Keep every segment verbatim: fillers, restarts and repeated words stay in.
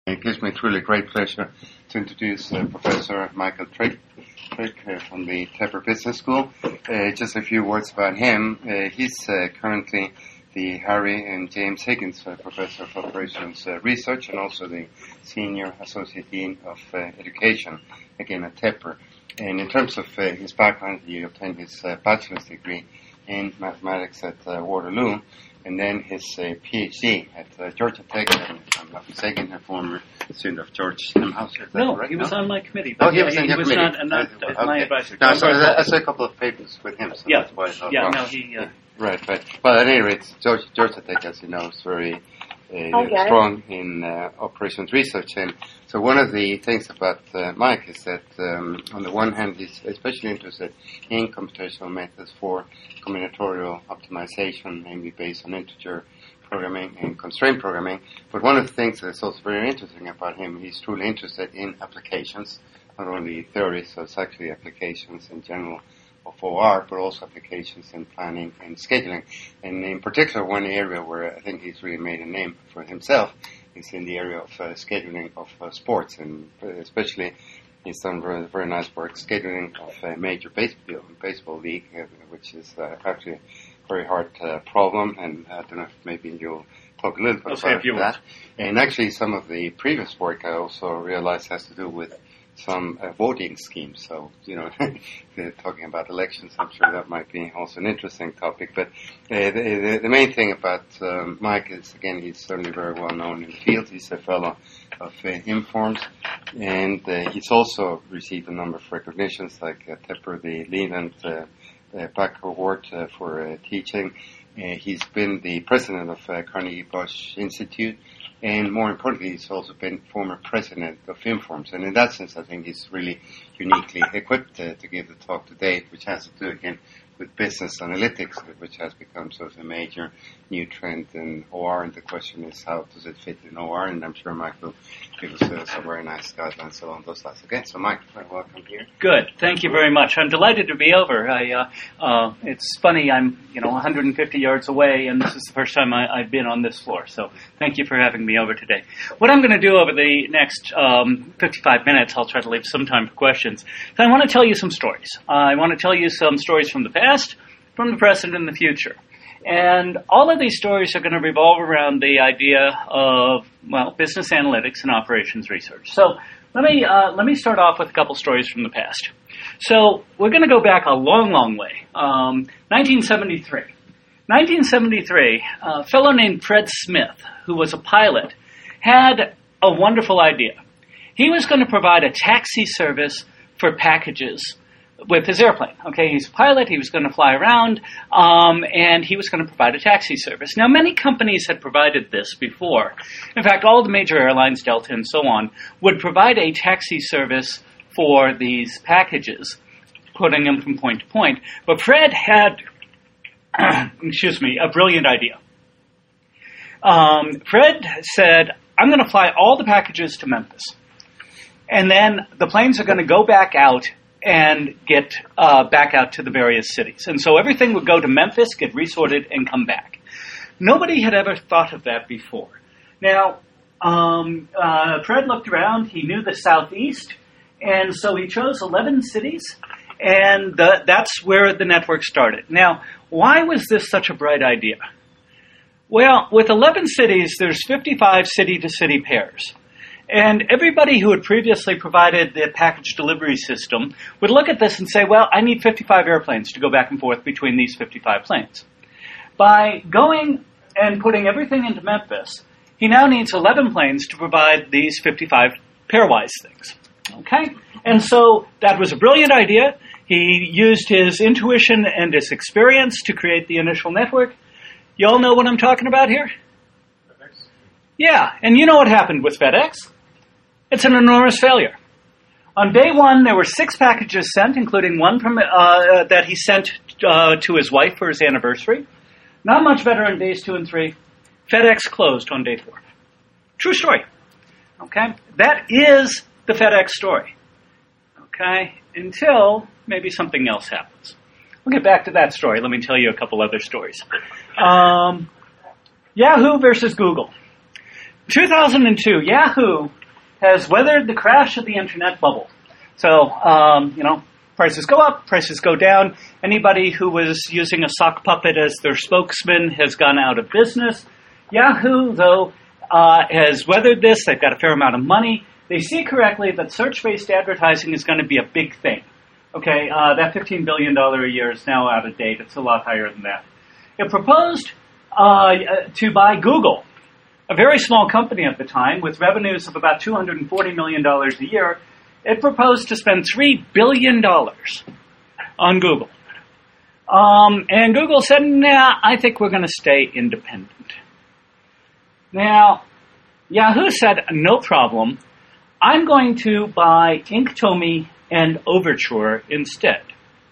It gives me truly great pleasure to introduce uh, Professor Michael Trigg, Trigg uh, from the Tepper Business School. Uh, just a few words about him. Uh, he's uh, currently the Harry and James Higgins uh, Professor of Operations uh, Research and also the Senior Associate Dean of uh, Education, again at Tepper. And in terms of uh, his background, he obtained his uh, bachelor's degree in mathematics at uh, Waterloo, and then his uh, PhD at uh, Georgia Tech, and if I'm not mistaken, a former student of George Hauser. No, right? he was no? on my committee. Oh, he yeah, was in he your was committee. not, not uh, uh, my okay. advisor. No, so I saw a couple of papers with him, so yeah. that's why I thought, yeah, well, no, he... Uh, right, right. Well, at any rate, George, Georgia Tech, as you know, is very uh, okay. strong in uh, operations research. And so one of the things about uh, Mike is that, um, on the one hand, he's especially interested in computational methods for combinatorial optimization, namely based on integer programming and constraint programming. But one of the things that's also very interesting about him, he's truly interested in applications, not only theory, so it's actually applications in general of O R, but also applications in planning and scheduling. And in particular, one area where I think he's really made a name for himself is in the area of uh, scheduling of uh, sports, and especially he's done very, very nice work scheduling of a major baseball, baseball league, uh, which is uh, actually a very hard uh, problem, and I don't know if maybe you'll talk a little bit I'll about that. And actually some of the previous work I also realized has to do with some uh, voting schemes. So, you know, if you're talking about elections, I'm sure that might be also an interesting topic. But uh, the, the, the main thing about um, Mike is, again, he's certainly very well known in the field. He's a fellow of uh, Informs, and uh, he's also received a number of recognitions, like uh, Tepper, the Leland uh, uh, Back Award uh, for uh, teaching. Uh, he's been the president of uh, Carnegie Bosch Institute, and more importantly, he's also been former president of Informs. And in that sense, I think he's really uniquely equipped uh, to give the talk today, which has to do, again, with business analytics, which has become sort of a major new trend in O R. And the question is, how does it fit in O R? And I'm sure Mike will give us uh, some very nice guidelines along those lines. Again, so Mike, welcome here. Good. Thank you very much. I'm delighted to be over. I, uh, uh, it's funny, I'm, you know, one hundred fifty yards away, and this is the first time I, I've been on this floor. So thank you for having me over today. What I'm going to do over the next um, fifty-five minutes, I'll try to leave some time for questions. So I want to tell you some stories. Uh, I want to tell you some stories from the past, from the present, and the future. And all of these stories are going to revolve around the idea of, well, business analytics and operations research. So let me uh, let me start off with a couple stories from the past. So we're going to go back a long, long way. Um, nineteen seventy-three. nineteen seventy-three, a fellow named Fred Smith, who was a pilot, had a wonderful idea. He was going to provide a taxi service for packages with his airplane. Okay, he's a pilot, he was going to fly around, um, and he was going to provide a taxi service. Now, many companies had provided this before. In fact, all the major airlines, Delta and so on, would provide a taxi service for these packages, putting them from point to point. But Fred had, excuse me, a brilliant idea. Um, Fred said, I'm going to fly all the packages to Memphis, and then the planes are going to go back out and get uh, back out to the various cities. And so everything would go to Memphis, get resorted, and come back. Nobody had ever thought of that before. Now, um, uh, Fred looked around. He knew the Southeast, and so he chose eleven cities, and the, that's where the network started. Now, why was this such a bright idea? Well, with eleven cities, there's fifty-five city-to-city pairs. And everybody who had previously provided the package delivery system would look at this and say, well, I need fifty-five airplanes to go back and forth between these fifty-five planes. By going and putting everything into Memphis, he now needs eleven planes to provide these fifty-five pairwise things. Okay? And so that was a brilliant idea. He used his intuition and his experience to create the initial network. You all know what I'm talking about here? FedEx. Yeah, and you know what happened with FedEx? It's an enormous failure. On day one, there were six packages sent, including one from, uh, that he sent uh, to his wife for his anniversary. Not much better on days two and three. FedEx closed on day four. True story. Okay? That is the FedEx story. Okay? Until maybe something else happens. We'll get back to that story. Let me tell you a couple other stories. Um, Yahoo versus Google. two thousand two, Yahoo has weathered the crash of the internet bubble. So, um, you know, prices go up, prices go down. Anybody who was using a sock puppet as their spokesman has gone out of business. Yahoo, though, uh, has weathered this. They've got a fair amount of money. They see correctly that search-based advertising is going to be a big thing. Okay, uh, that fifteen billion dollars a year is now out of date. It's a lot higher than that. It proposed uh, to buy Google, a very small company at the time with revenues of about two hundred forty million dollars a year. It proposed to spend three billion dollars on Google. Um, and Google said, nah, I think we're going to stay independent. Now, Yahoo said, no problem. I'm going to buy Inktomi and Overture instead.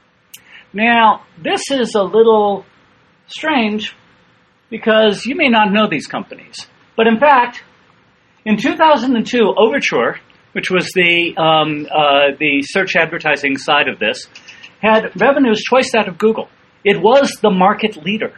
Now, this is a little strange because you may not know these companies. But in fact, in two thousand two, Overture, which was the um, uh, the search advertising side of this, had revenues twice that of Google. It was the market leader.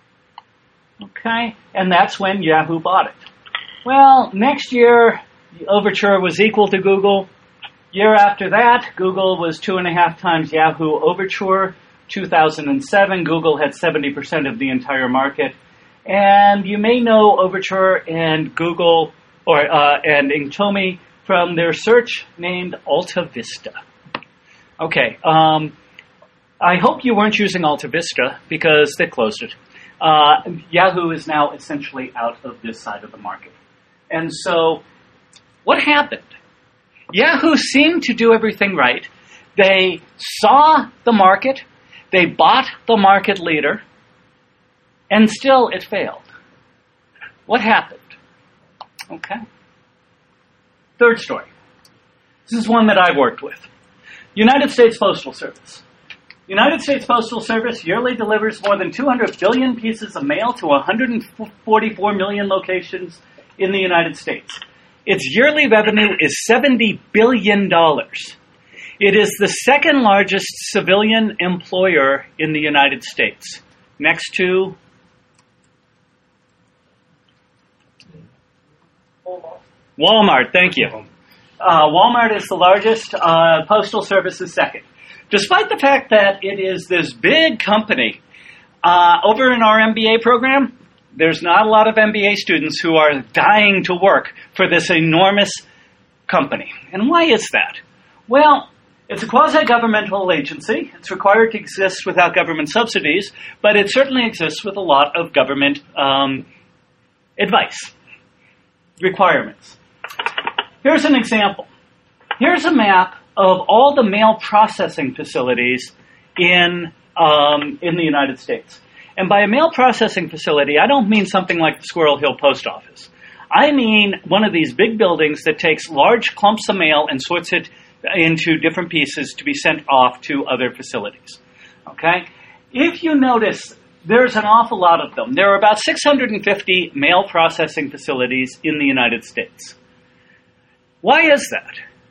Okay? And that's when Yahoo bought it. Well, next year, Overture was equal to Google. Year after that, Google was two and a half times Yahoo Overture. two thousand seven, Google had seventy percent of the entire market. And you may know Overture and Google or uh, and Inktomi from their search named Alta Vista. Okay, um, I hope you weren't using Alta Vista because they closed it. Uh, Yahoo is now essentially out of this side of the market. And so, what happened? Yahoo seemed to do everything right. They saw the market, they bought the market leader, and still it failed. What happened? Okay. Third story. This is one that I've worked with. United States Postal Service. United States Postal Service yearly delivers more than two hundred billion pieces of mail to one hundred forty-four million locations in the United States. Its yearly revenue is seventy billion dollars. It is the second largest civilian employer in the United States, next to Walmart. Thank you. Uh, Walmart is the largest. Uh, Postal Service is second. Despite the fact that it is this big company, uh, over in our M B A program, there's not a lot of M B A students who are dying to work for this enormous company. And why is that? Well, it's a quasi-governmental agency. It's required to exist without government subsidies, but it certainly exists with a lot of government um, advice, requirements. Here's an example. Here's a map of all the mail processing facilities in um, in the United States. And by a mail processing facility, I don't mean something like the Squirrel Hill Post Office. I mean one of these big buildings that takes large clumps of mail and sorts it into different pieces to be sent off to other facilities. Okay? If you notice, there's an awful lot of them. There are about six hundred fifty mail processing facilities in the United States. Why is that?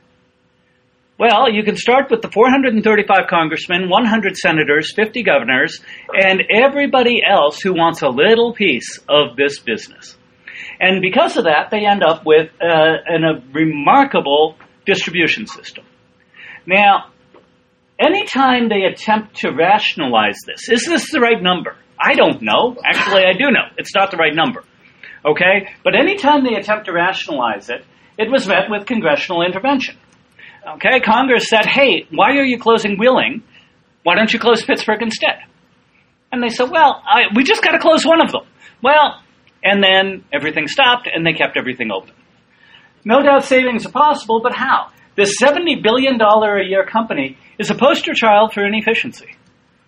Well, you can start with the four hundred thirty-five congressmen, one hundred senators, fifty governors, and everybody else who wants a little piece of this business. And because of that, they end up with uh, an, a remarkable distribution system. Now, anytime they attempt to rationalize this, is this the right number? I don't know. Actually, I do know. It's not the right number. Okay? But anytime they attempt to rationalize it, it was met with congressional intervention. Okay, Congress said, hey, why are you closing Wheeling? Why don't you close Pittsburgh instead? And they said, well, I, we just got to close one of them. Well, and then everything stopped and they kept everything open. No doubt savings are possible, but how? This seventy billion dollars a year company is a poster child for inefficiency.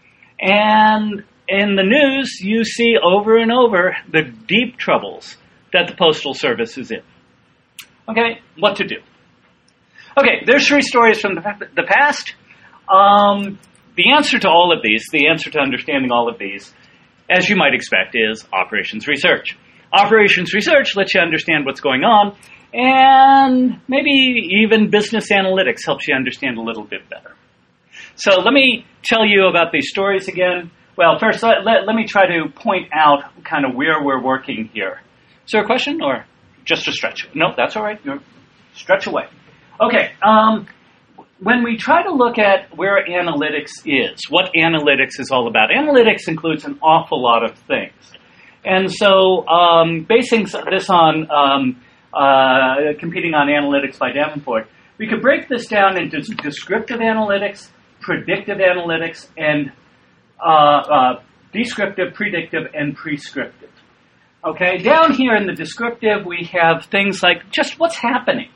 And in the news, you see over and over the deep troubles that the Postal Service is in. Okay, what to do? Okay, there's three stories from the, the past. Um, the answer to all of these, the answer to understanding all of these, as you might expect, is operations research. Operations research lets you understand what's going on, and maybe even business analytics helps you understand a little bit better. So let me tell you about these stories again. Well, first, let, let, let me try to point out kind of where we're working here. Is there a question, or just a stretch. No, that's all right. You're stretch away. Okay. Um, when we try to look at where analytics is, what analytics is all about, analytics includes an awful lot of things. And so um, basing this on um, uh, Competing on Analytics by Davenport, we could break this down into descriptive analytics, predictive analytics, and uh, uh, descriptive, predictive, and prescriptive. Okay, down here in the descriptive, we have things like just what's happening.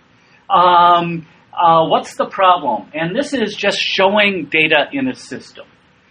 Um, uh, what's the problem? And this is just showing data in a system.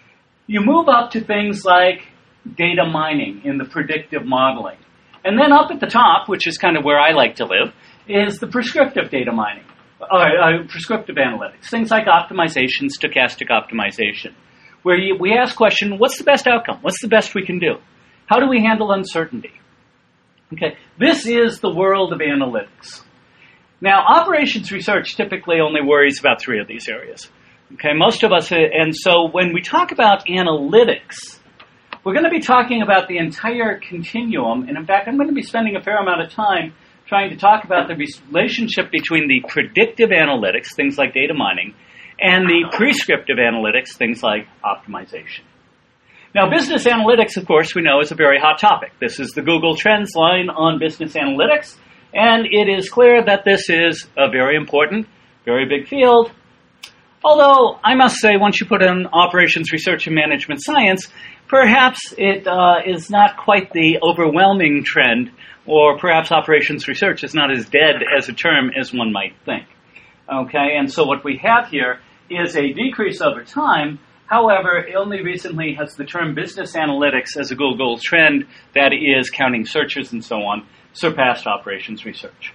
You move up to things like data mining in the predictive modeling. And then up at the top, which is kind of where I like to live, is the prescriptive data mining, or uh, prescriptive analytics, things like optimization, stochastic optimization, where you, we ask question, what's the best outcome? What's the best we can do? How do we handle uncertainty? Okay, this is the world of analytics. Now, operations research typically only worries about three of these areas. Okay, most of us, and so when we talk about analytics, we're going to be talking about the entire continuum, and in fact, I'm going to be spending a fair amount of time trying to talk about the relationship between the predictive analytics, things like data mining, and the prescriptive analytics, things like optimization. Now, business analytics, of course, we know is a very hot topic. This is the Google Trends line on business analytics, and it is clear that this is a very important, very big field. Although, I must say, once you put in operations research and management science, perhaps it uh, is not quite the overwhelming trend, or perhaps operations research is not as dead as a term as one might think. Okay, and so what we have here is a decrease over time. However, only recently has the term business analytics as a Google trend that is counting searches and so on surpassed operations research.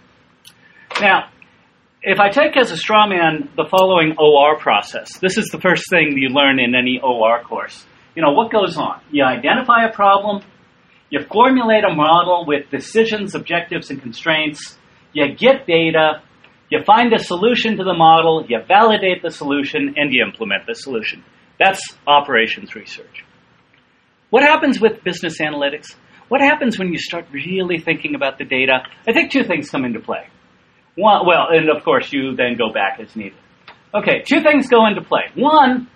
Now, if I take as a straw man the following O R process, this is the first thing you learn in any O R course. You know, what goes on? You identify a problem, you formulate a model with decisions, objectives, and constraints, you get data, you find a solution to the model, you validate the solution, and you implement the solution. That's operations research. What happens with business analytics? What happens when you start really thinking about the data? I think two things come into play. One, well, and of course, you then go back as needed. Okay, two things go into play. One,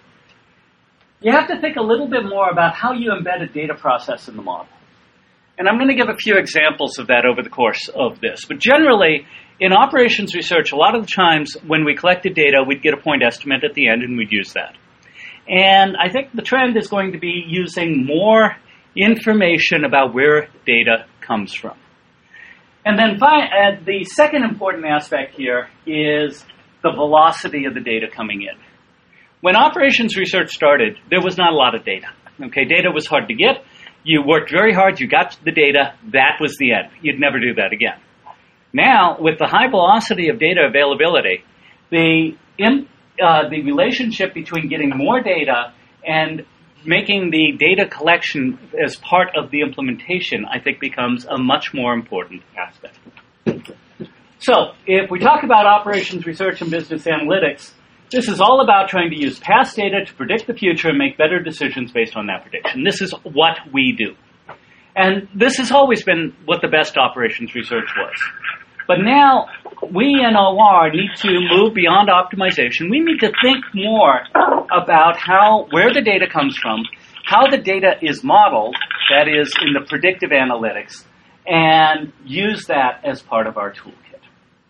you have to think a little bit more about how you embed a data process in the model. And I'm going to give a few examples of that over the course of this. But generally, in operations research, a lot of the times when we collected data, we'd get a point estimate at the end and we'd use that. And I think the trend is going to be using more information about where data comes from. And then fi- uh, the second important aspect here is the velocity of the data coming in. When operations research started, there was not a lot of data. Okay, data was hard to get. You worked very hard, you got the data, that was the end. You'd never do that again. Now, with the high velocity of data availability, the in, uh, the relationship between getting more data and making the data collection as part of the implementation, I think, becomes a much more important aspect. So, if we talk about operations research and business analytics, this is all about trying to use past data to predict the future and make better decisions based on that prediction. This is what we do. And this has always been what the best operations research was. But now, we in O R need to move beyond optimization. We need to think more about how, where the data comes from, how the data is modeled, that is, in the predictive analytics, and use that as part of our toolkit.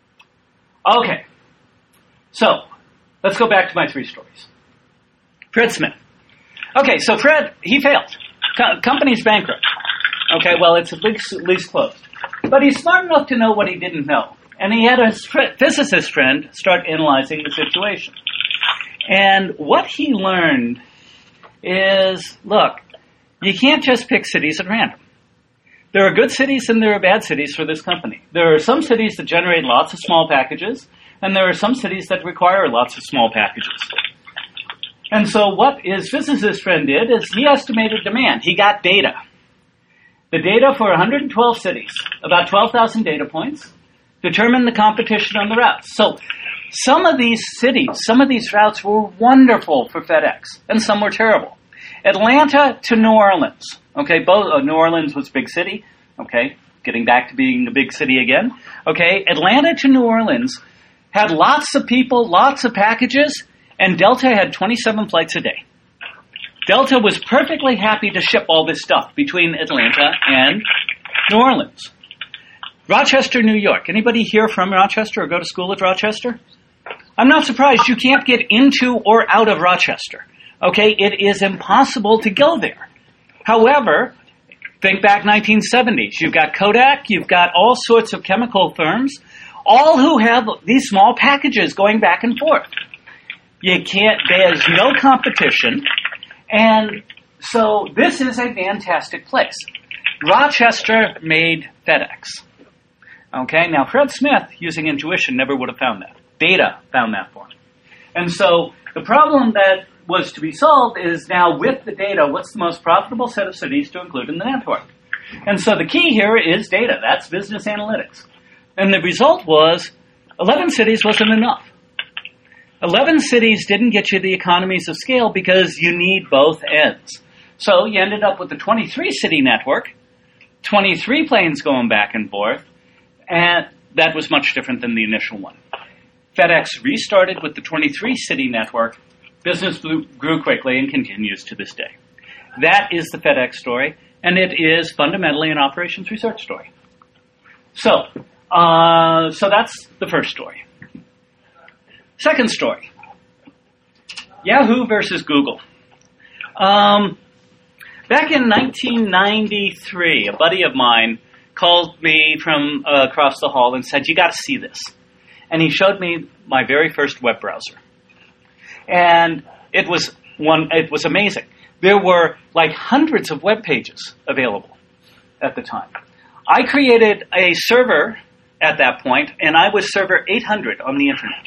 Okay. So, let's go back to my three stories. Fred Smith. Okay, so Fred, he failed. Co- company's bankrupt. Okay, well, it's at least, at least closed. But he's smart enough to know what he didn't know. And he had a physicist friend start analyzing the situation. And what he learned is, look, you can't just pick cities at random. There are good cities and there are bad cities for this company. There are some cities that generate lots of small packages, and there are some cities that require lots of small packages. And so what his physicist friend did is he estimated demand. He got data. The data for one hundred twelve cities, about twelve thousand data points, determined the competition on the routes. So some of these cities, some of these routes were wonderful for FedEx, and some were terrible. Atlanta to New Orleans. Okay, both uh, New Orleans was a big city. Okay, getting back to being a big city again. Okay, Atlanta to New Orleans had lots of people, lots of packages, and Delta had twenty-seven flights a day. Delta was perfectly happy to ship all this stuff between Atlanta and New Orleans. Rochester, New York. Anybody here from Rochester or go to school at Rochester? I'm not surprised you can't get into or out of Rochester. Okay, it is impossible to go there. However, think back nineteen seventies. You've got Kodak, you've got all sorts of chemical firms, all who have these small packages going back and forth. You can't, there's no competition, and so this is a fantastic place. Rochester made FedEx. Okay, now Fred Smith, using intuition, never would have found that. Data found that for him. And so the problem that was to be solved is now with the data, what's the most profitable set of cities to include in the network? And so the key here is data. That's business analytics. And the result was eleven cities wasn't enough. eleven cities didn't get you the economies of scale because you need both ends. So you ended up with the twenty-three city network, twenty-three planes going back and forth, and that was much different than the initial one. FedEx restarted with the twenty-three city network. Business grew quickly and continues to this day. That is the FedEx story, and it is fundamentally an operations research story. So, uh, so that's the first story. Second story, Yahoo versus Google. Um, back in nineteen ninety-three, a buddy of mine called me from uh, across the hall and said, "You got to see this." And he showed me my very first web browser. And it was one. It was amazing. There were like hundreds of web pages available at the time. I created a server at that point, and I was server eight hundred on the internet.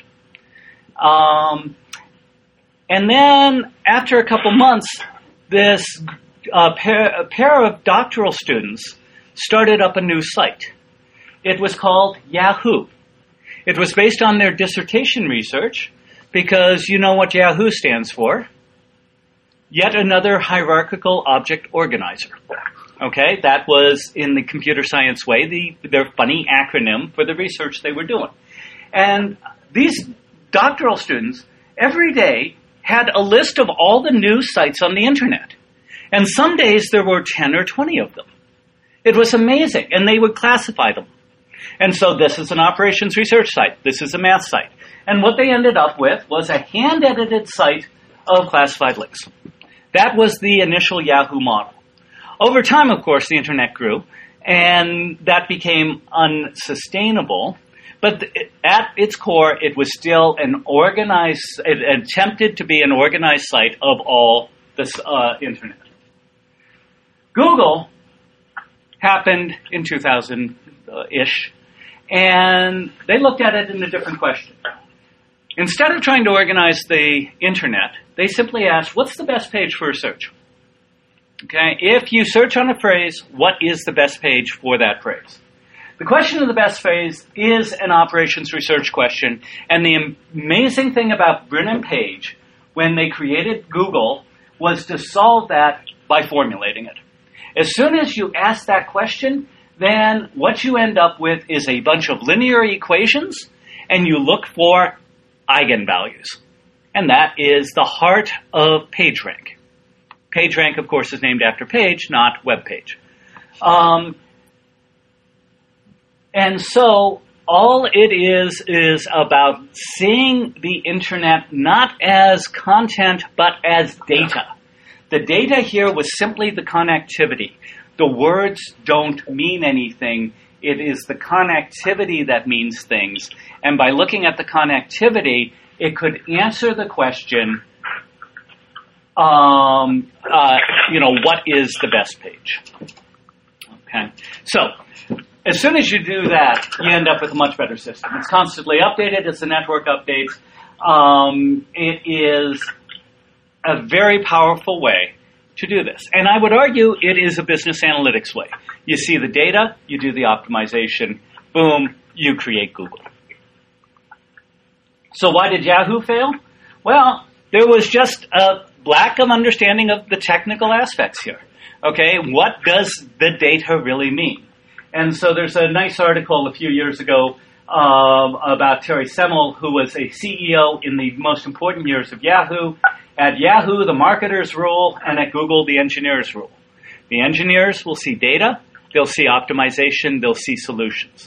Um, and then after a couple months, this uh, pair, a pair of doctoral students started up a new site. It was called Yahoo. It was based on their dissertation research, because you know what Yahoo stands for. Yet another hierarchical object organizer. Okay, that was, in the computer science way, the, their funny acronym for the research they were doing. And these doctoral students, every day, had a list of all the news sites on the internet. And some days there were ten or twenty of them. It was amazing, and they would classify them. And so this is an operations research site. This is a math site. And what they ended up with was a hand-edited site of classified links. That was the initial Yahoo model. Over time, of course, the internet grew, and that became unsustainable. But at its core, it was still an organized, it attempted to be an organized site of all the uh, internet. Google happened in two thousand-ish, and they looked at it in a different question. Instead of trying to organize the internet, they simply asked, what's the best page for a search? Okay, if you search on a phrase, what is the best page for that phrase? The question of the best phrase is an operations research question, and the amazing thing about Brin and Page, when they created Google, was to solve that by formulating it. As soon as you ask that question, then what you end up with is a bunch of linear equations, and you look for eigenvalues. And that is the heart of PageRank. PageRank, of course, is named after Page, not web page. Um, and so all it is is about seeing the internet not as content, but as data. The data here was simply the connectivity. The words don't mean anything. It is the connectivity that means things. And by looking at the connectivity, it could answer the question, um, uh, you know, what is the best page? Okay. So, as soon as you do that, you end up with a much better system. It's constantly updated as the network updates. Um, it is a very powerful way to do this. And I would argue it is a business analytics way. You see the data, you do the optimization, boom, you create Google. So why did Yahoo fail? Well, there was just a lack of understanding of the technical aspects here. Okay, what does the data really mean? And so there's a nice article a few years ago um, about Terry Semel, who was a C E O in the most important years of Yahoo. At Yahoo, the marketers rule, and at Google, the engineers rule. The engineers will see data, they'll see optimization, they'll see solutions.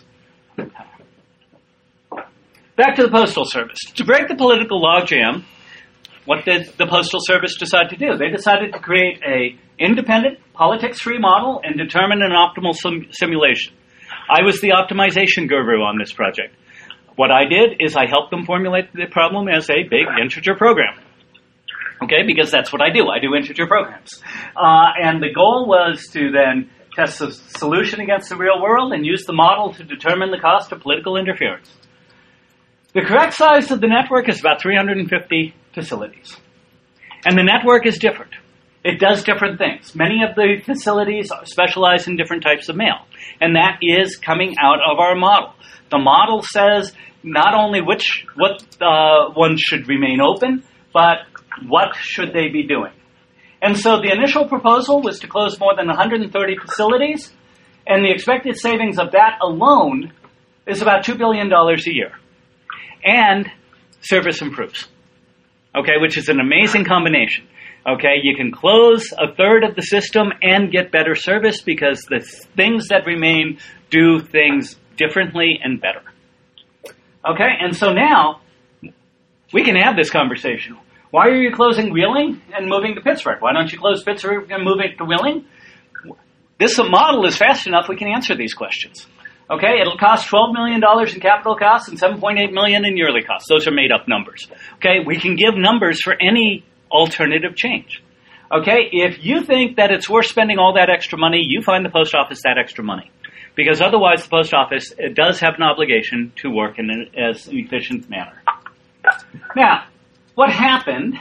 Back to the Postal Service. To break the political logjam, what did the Postal Service decide to do? They decided to create a independent, politics-free model and determine an optimal sim- simulation. I was the optimization guru on this project. What I did is I helped them formulate the problem as a big integer program. Okay, because that's what I do. I do integer programs. Uh, and the goal was to then test the solution against the real world and use the model to determine the cost of political interference. The correct size of the network is about three hundred fifty facilities. And the network is different. It does different things. Many of the facilities specialize in different types of mail. And that is coming out of our model. The model says not only which what uh, ones should remain open, but what should they be doing. And so the initial proposal was to close more than one hundred thirty facilities, and the expected savings of that alone is about two billion dollars a year. And service improves, okay, which is an amazing combination. Okay, you can close a third of the system and get better service because the things that remain do things differently and better. Okay, and so now we can have this conversation. Why are you closing Wheeling and moving to Pittsburgh? Why don't you close Pittsburgh and move it to Wheeling? This model is fast enough we can answer these questions. Okay, it'll cost twelve million dollars in capital costs and seven point eight million dollars in yearly costs. Those are made-up numbers. Okay, we can give numbers for any alternative change. Okay, if you think that it's worth spending all that extra money, you find the post office that extra money. Because otherwise the post office it does have an obligation to work in an as efficient manner. Now, what happened?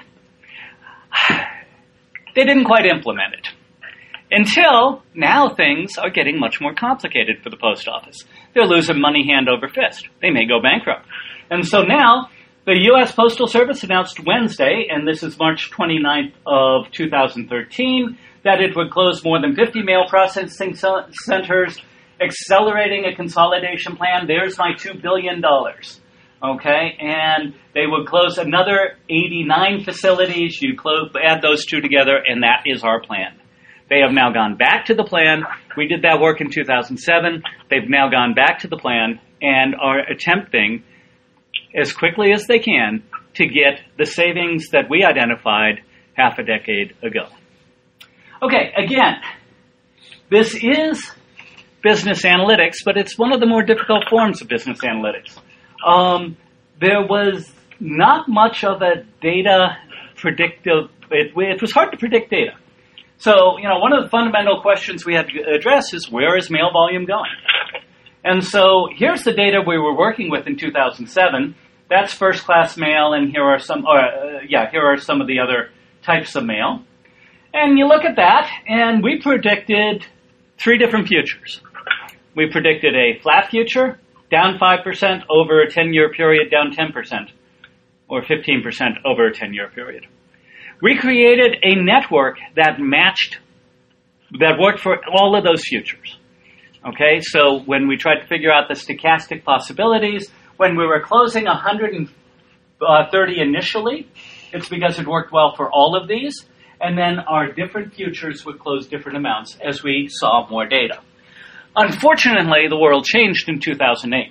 They didn't quite implement it. Until now things are getting much more complicated for the post office. They're losing money hand over fist. They may go bankrupt. And so now the U S Postal Service announced Wednesday, and this is March twenty-ninth of two thousand thirteen, that it would close more than fifty mail processing centers, accelerating a consolidation plan. There's my two billion dollars. Okay, and they would close another eighty-nine facilities. You close, add those two together, and that is our plan. They have now gone back to the plan. We did that work in two thousand seven. They've now gone back to the plan and are attempting, as quickly as they can, to get the savings that we identified half a decade ago. Okay, again, this is business analytics, but it's one of the more difficult forms of business analytics. Um, there was not much of a data predictive, it, it was hard to predict data. So, you know, one of the fundamental questions we had to address is where is mail volume going? And so here's the data we were working with in two thousand seven. That's first-class mail, and here are some, uh, yeah, here are some of the other types of mail. And you look at that, and we predicted three different futures. We predicted a flat future, down five percent over a ten-year period, down ten percent, or fifteen percent over a ten-year period. We created a network that matched, that worked for all of those futures. Okay, so when we tried to figure out the stochastic possibilities, when we were closing one hundred thirty initially, it's because it worked well for all of these, and then our different futures would close different amounts as we saw more data. Unfortunately, the world changed in two thousand eight,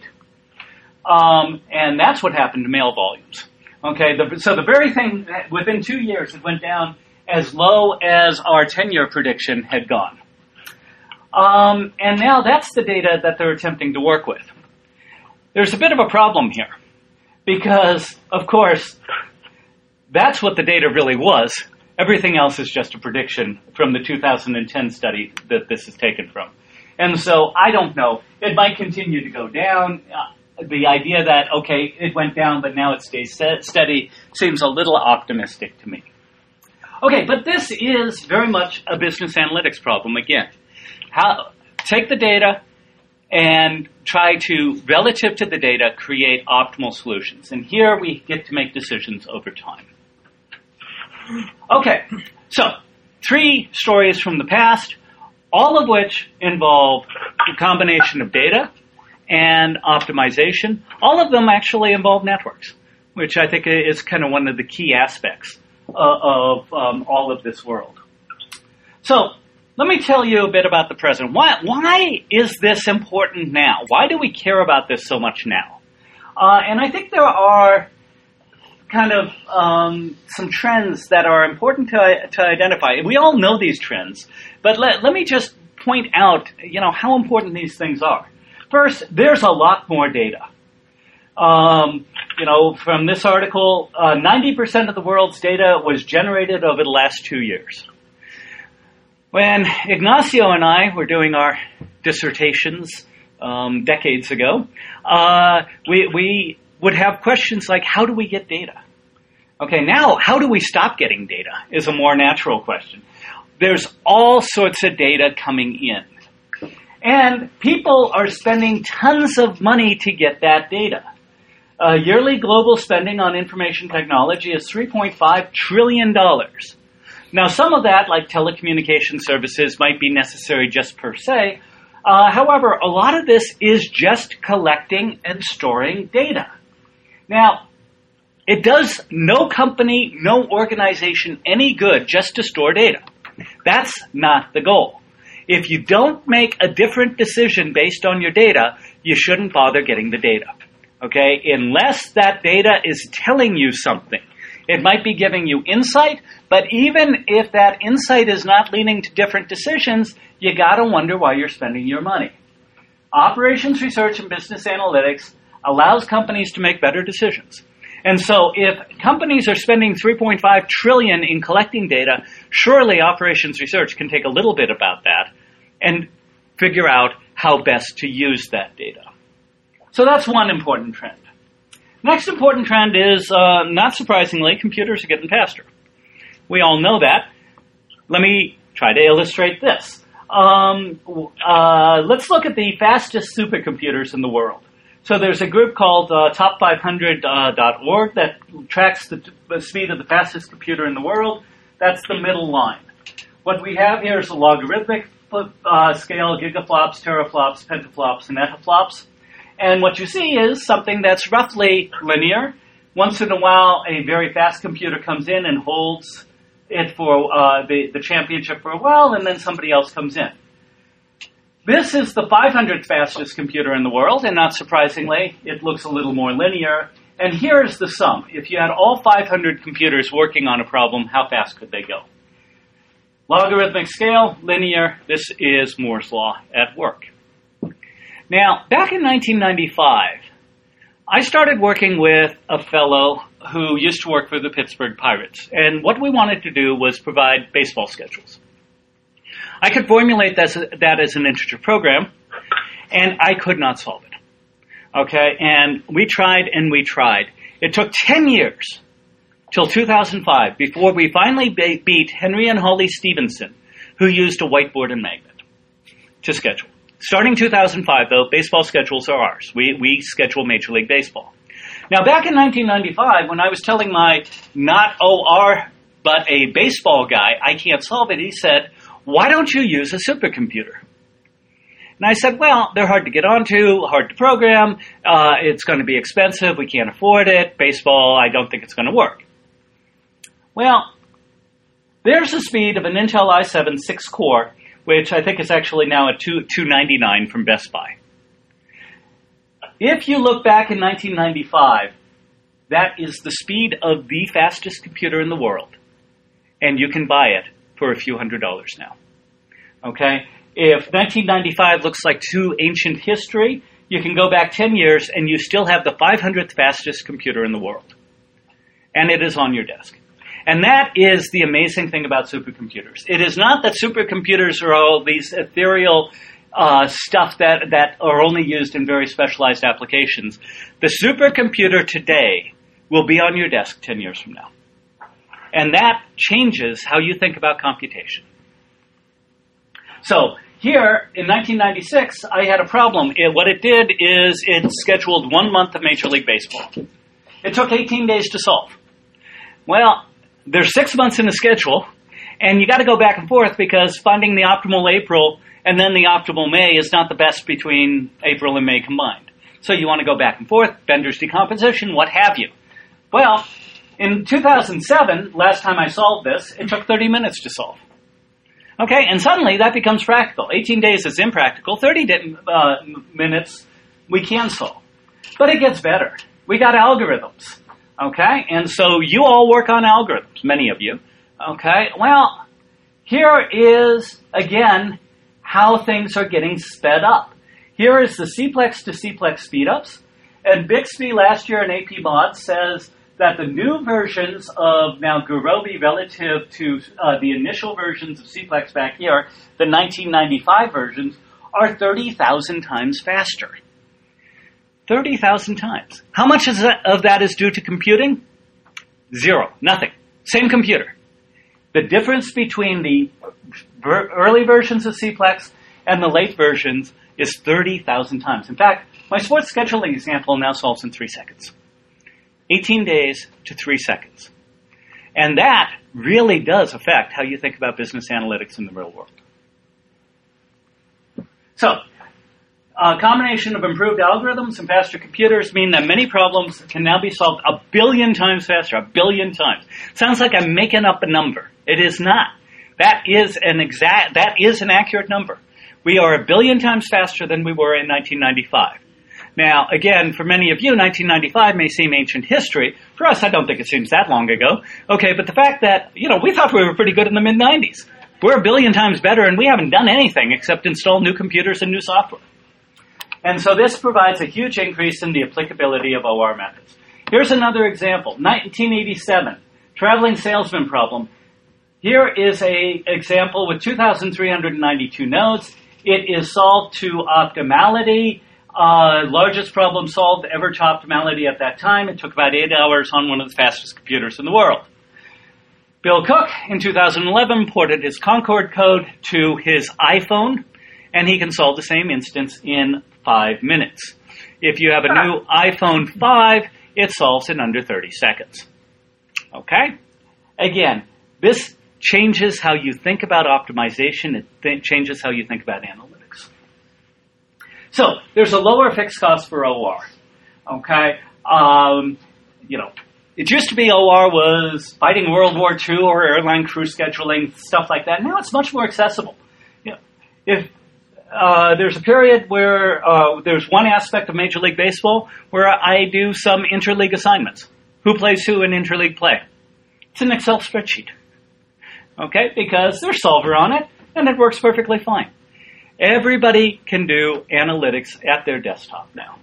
um, and that's what happened to mail volumes. Okay, the, so the very thing, within two years, it went down as low as our ten-year prediction had gone. Um, and now that's the data that they're attempting to work with. There's a bit of a problem here, because, of course, that's what the data really was. Everything else is just a prediction from the two thousand ten study that this is taken from. And so I don't know. It might continue to go down. Uh, The idea that, okay, it went down, but now it stays steady seems a little optimistic to me. Okay, but this is very much a business analytics problem again. How, take the data and try to, relative to the data, create optimal solutions. And here we get to make decisions over time. Okay, so three stories from the past, all of which involve a combination of data and optimization. All of them actually involve networks, which I think is kind of one of the key aspects uh, of um, all of this world. So let me tell you a bit about the present. Why, why is this important now? Why do we care about this so much now? Uh, and I think there are kind of um, some trends that are important to, to identify. We all know these trends, but let, let me just point out, you know, how important these things are. First, there's a lot more data. Um, you know, from this article, uh, ninety percent of the world's data was generated over the last two years. When Ignacio and I were doing our dissertations um, decades ago, uh, we, we would have questions like, how do we get data? Okay, now, how do we stop getting data is a more natural question. There's all sorts of data coming in. And people are spending tons of money to get that data. Uh, yearly global spending on information technology is three point five trillion dollars. Now, some of that, like telecommunication services, might be necessary just per se. Uh, however, a lot of this is just collecting and storing data. Now, it does no company, no organization any good just to store data. That's not the goal. If you don't make a different decision based on your data, you shouldn't bother getting the data. Okay? Unless that data is telling you something. It might be giving you insight, but even if that insight is not leading to different decisions, you gotta wonder why you're spending your money. Operations research and business analytics allows companies to make better decisions. And so if companies are spending three point five trillion dollars in collecting data, surely operations research can take a little bit about that and figure out how best to use that data. So that's one important trend. Next important trend is, uh, not surprisingly, computers are getting faster. We all know that. Let me try to illustrate this. Um, uh, let's look at the fastest supercomputers in the world. So there's a group called uh, top five hundred dot org that tracks the, the speed of the fastest computer in the world. That's the middle line. What we have here is a logarithmic uh, scale, gigaflops, teraflops, petaflops, and ettaflops. And what you see is something that's roughly linear. Once in a while, a very fast computer comes in and holds it for uh, the, the championship for a while, and then somebody else comes in. This is the five hundredth fastest computer in the world, and not surprisingly, it looks a little more linear. And here is the sum. If you had all five hundred computers working on a problem, how fast could they go? Logarithmic scale, linear, this is Moore's law at work. Now, back in nineteen ninety-five, I started working with a fellow who used to work for the Pittsburgh Pirates, and what we wanted to do was provide baseball schedules. I could formulate that, that as an integer program, and I could not solve it. Okay, and we tried and we tried. It took ten years, till two thousand five, before we finally be- beat Henry and Holly Stevenson, who used a whiteboard and magnet to schedule. Starting two thousand five, though, baseball schedules are ours. We, we schedule Major League Baseball. Now, back in nineteen ninety-five, when I was telling my not O R, but a baseball guy, I can't solve it, he said, why don't you use a supercomputer? And I said, well, they're hard to get onto, hard to program, uh, it's going to be expensive, we can't afford it, baseball, I don't think it's going to work. Well, there's the speed of an Intel i seven six core, which I think is actually now at two ninety-nine from Best Buy. If you look back in nineteen ninety-five, that is the speed of the fastest computer in the world, and you can buy it for a few hundred dollars now. Okay? If nineteen ninety-five looks like too ancient history, you can go back ten years and you still have the five hundredth fastest computer in the world. And it is on your desk. And that is the amazing thing about supercomputers. It is not that supercomputers are all these ethereal uh, stuff that, that are only used in very specialized applications. The supercomputer today will be on your desk ten years from now. And that changes how you think about computation. So here in nineteen ninety-six, I had a problem. It, what it did is it scheduled one month of Major League Baseball. It took eighteen days to solve. Well, there's six months in the schedule, And you got to go back and forth because finding the optimal April and then the optimal May is not the best between April and May combined. So you want to go back and forth, Bender's decomposition, what have you. Well, in two thousand seven, last time I solved this, it took thirty minutes to solve. Okay, and suddenly that becomes practical. eighteen days is impractical. thirty uh, minutes we can solve. But it gets better. We got algorithms. Okay, and so you all work on algorithms, many of you. Okay, well, here is, again, how things are getting sped up. Here is the C-plex to C-plex speedups. And Bixby last year in A P Mod says that the new versions of now Gurobi relative to uh, the initial versions of C-plex back here, the nineteen ninety-five versions, are thirty thousand times faster. thirty thousand times. How much is that, of that is due to computing? Zero. Nothing. Same computer. The difference between the ver- early versions of C-plex and the late versions is thirty thousand times. In fact, my sports scheduling example now solves in three seconds. eighteen days to three seconds. And that really does affect how you think about business analytics in the real world. So, a combination of improved algorithms and faster computers mean that many problems can now be solved a billion times faster, a billion times. Sounds like I'm making up a number. It is not. That is an exact, that is an accurate number. We are a billion times faster than we were in nineteen ninety-five. Now, again, for many of you, nineteen ninety-five may seem ancient history. For us, I don't think it seems that long ago. Okay, but the fact that, you know, we thought we were pretty good in the mid nineties. We're a billion times better, and we haven't done anything except install new computers and new software. And so this provides a huge increase in the applicability of O R methods. Here's another example. nineteen eighty-seven, traveling salesman problem. Here is a example with two thousand three hundred ninety-two nodes. It is solved to optimality. Uh, largest problem solved ever to optimality at that time. It took about eight hours on one of the fastest computers in the world. Bill Cook, in two thousand eleven, ported his Concord code to his iPhone, and he can solve the same instance in five minutes. If you have a new iPhone five, it solves in under thirty seconds. Okay? Again, this changes how you think about optimization. It th- changes how you think about analytics. So, there's a lower fixed cost for O R. Okay? Um, you know, it used to be O R was fighting World War Two or airline crew scheduling, stuff like that. Now it's much more accessible. You know, if uh, there's a period where uh, there's one aspect of Major League Baseball where I do some interleague assignments. Who plays who in interleague play? It's an Excel spreadsheet. Okay? Because there's solver on it, and it works perfectly fine. Everybody can do analytics at their desktop now.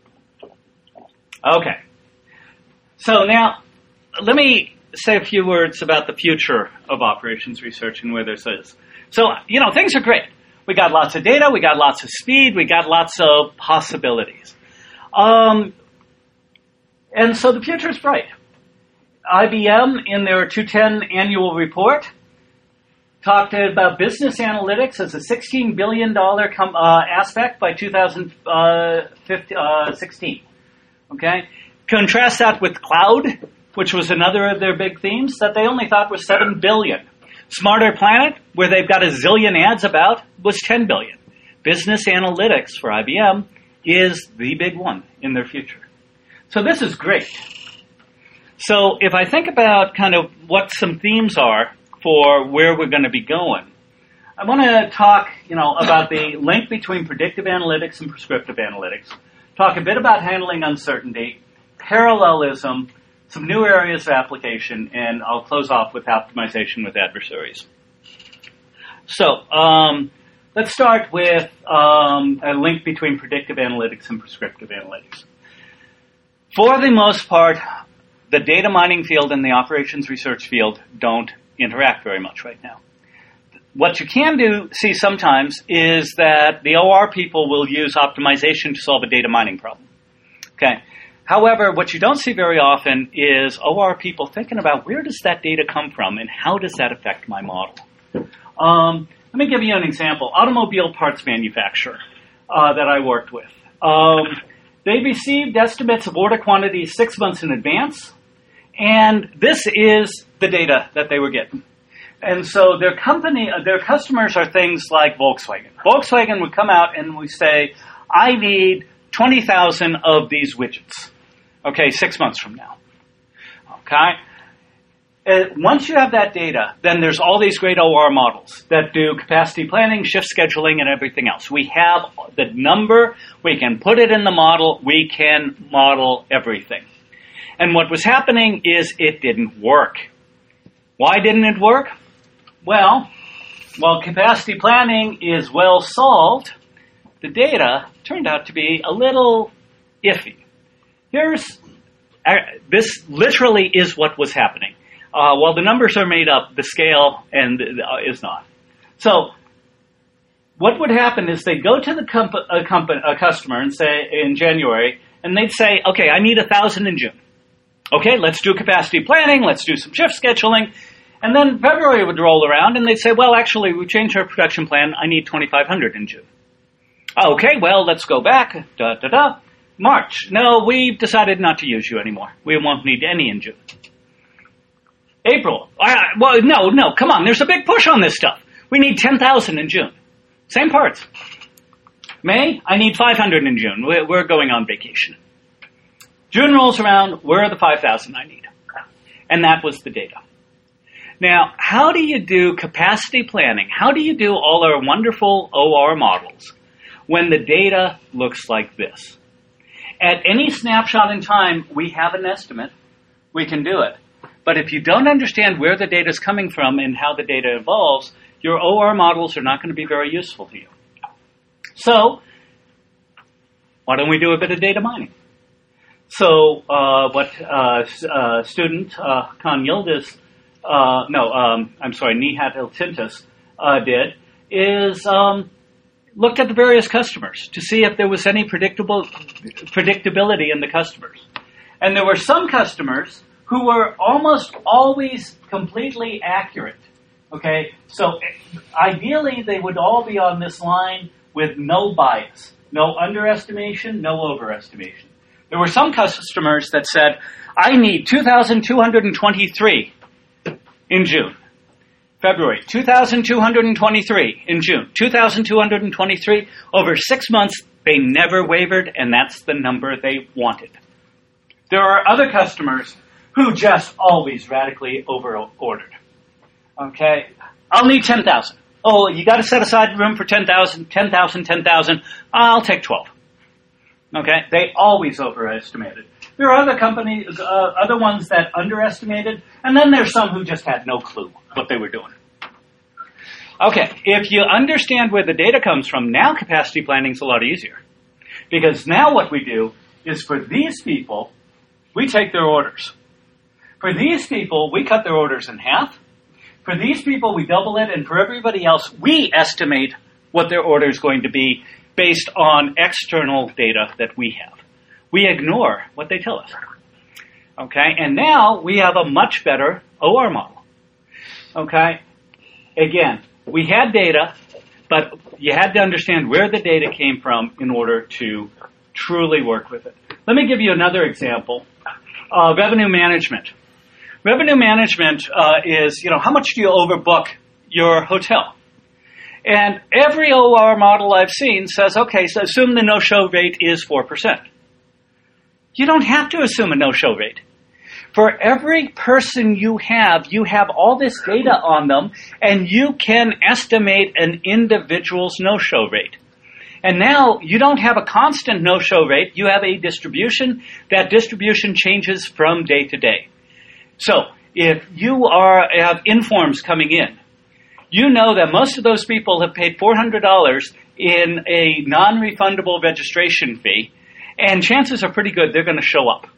Okay. So now, let me say a few words about the future of operations research and where this is. So, you know, things are great. We got lots of data, we got lots of speed, we got lots of possibilities. Um, and so the future is bright. I B M, in their two ten annual report, talked about business analytics as a sixteen billion dollars com- uh, aspect by two thousand sixteen. Okay? Contrast that with cloud, which was another of their big themes, that they only thought was seven billion dollars. Smarter Planet, where they've got a zillion ads about, was ten billion dollars. Business analytics for I B M is the big one in their future. So this is great. So if I think about kind of what some themes are for where we're going to be going, I want to talk, you know, about the link between predictive analytics and prescriptive analytics, talk a bit about handling uncertainty, parallelism, some new areas of application, and I'll close off with optimization with adversaries. So um, let's start with um, a link between predictive analytics and prescriptive analytics. For the most part, the data mining field and the operations research field don't interact very much right now. What you can do see sometimes is that the O R people will use optimization to solve a data mining problem. Okay. However, what you don't see very often is O R people thinking about where does that data come from and how does that affect my model. Um, let me give you an example. Automobile parts manufacturer uh, that I worked with. Um, they received estimates of order quantities six months in advance, and this is the data that they were getting. And so their company, their customers are things like Volkswagen. Volkswagen would come out and we say, I need twenty thousand of these widgets. Okay, six months from now. Okay? Uh, once you have that data, then there's all these great O R models that do capacity planning, shift scheduling, and everything else. We have the number, we can put it in the model, we can model everything. And what was happening is it didn't work. Why didn't it work? Well, while capacity planning is well solved, the data turned out to be a little iffy. Here's, uh, this literally is what was happening. Uh, while the numbers are made up, the scale and uh, is not. So, what would happen is they'd go to the comp- a, comp- a customer and say in January, and they'd say, "Okay, I need a thousand in June. Okay, let's do capacity planning. Let's do some shift scheduling." And then February would roll around, and they'd say, "Well, actually, we changed our production plan. I need twenty-five hundred in June." Okay, well, let's go back. Da da da. March. No, we've decided not to use you anymore. We won't need any in June. April. Uh, well, no, no, come on. There's a big push on this stuff. We need ten thousand in June. Same parts. May, I need five hundred in June. We're, we're going on vacation. June rolls around. Where are the five thousand I need? And that was the data. Now, how do you do capacity planning? How do you do all our wonderful O R models when the data looks like this? At any snapshot in time, we have an estimate. We can do it. But if you don't understand where the data is coming from and how the data evolves, your O R models are not going to be very useful to you. So, why don't we do a bit of data mining? So, uh, what uh, uh, student uh, Khan Yildiz, uh, no, um, I'm sorry, Nihat Iltintas uh, did is um, looked at the various customers to see if there was any predictable predictability in the customers, and there were some customers who were almost always completely accurate, okay? So ideally, they would all be on this line with no bias, no underestimation, no overestimation. There were some customers that said, I need two thousand two hundred twenty-three in June. February, two thousand two hundred twenty-three in June. two thousand two hundred twenty-three, over six months, they never wavered, and that's the number they wanted. There are other customers who just always radically over-ordered. Okay? I'll need ten thousand. Oh, you got to set aside room for ten thousand, ten thousand, ten thousand. I'll take twelve. Okay? They always overestimated. There are other companies, uh, other ones that underestimated, and then there's some who just had no clue what they were doing. Okay, if you understand where the data comes from, now capacity planning is a lot easier. Because now what we do is for these people, we take their orders. For these people, we cut their orders in half. For these people, we double it. And for everybody else, we estimate what their order is going to be based on external data that we have. We ignore what they tell us. Okay? And now we have a much better O R model. Okay? Again, we had data, but you had to understand where the data came from in order to truly work with it. Let me give you another example. Uh, revenue management. Revenue management uh, is, you know, how much do you overbook your hotel? And every O R model I've seen says, okay, so assume the no-show rate is four percent. You don't have to assume a no-show rate. For every person you have, you have all this data on them, and you can estimate an individual's no-show rate. And now you don't have a constant no-show rate. You have a distribution. That distribution changes from day to day. So if you are have informs coming in, you know that most of those people have paid four hundred dollars in a non-refundable registration fee, and chances are pretty good they're going to show up.